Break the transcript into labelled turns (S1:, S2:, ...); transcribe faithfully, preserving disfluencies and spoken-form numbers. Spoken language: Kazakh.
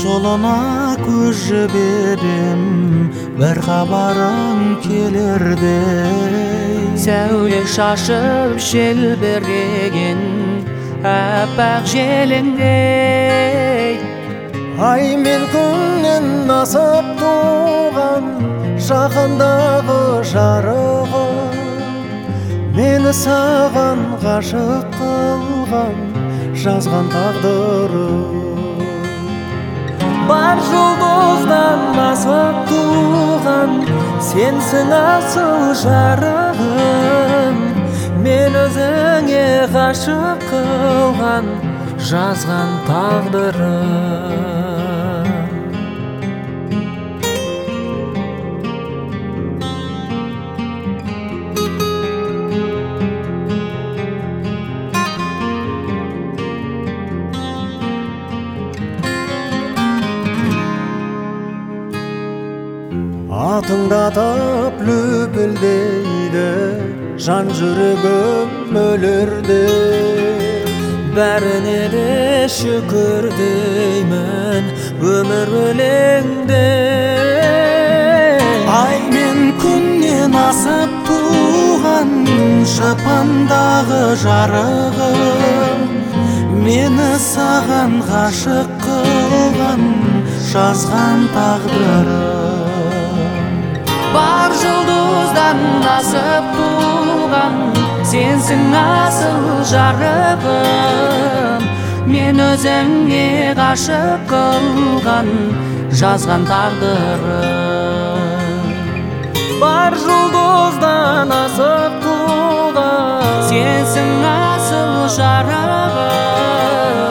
S1: жолуна көз жіберем, бір хабарың келердей.
S2: Сәуле шашып желбіреген аппақ желіңдей.
S3: Ай мен күннен асып туған жақындағы жарығым, мені саған ғашық қылған жазған тағдырым. Бар жұлдыздан асып туған сенсің асыл жарығым, мен өзіңе ғашық қылған жазған тағдырым. Атыңдатып лүпілдейді жан жүрегім өлерде, бәріне де шүкір деймін өмір өлеңде.
S1: Ай мен күннен асып туған шапандағы жарығым, мені саған ғашық қылған жазған тағдырым.
S2: Бар жұлдыздан асып туған сенсің асыл жарығым, мен өзіңе ғашық қылған жазған тағдырым.
S3: Бар жұлдыздан асып туған
S2: сенсің асыл жарығым,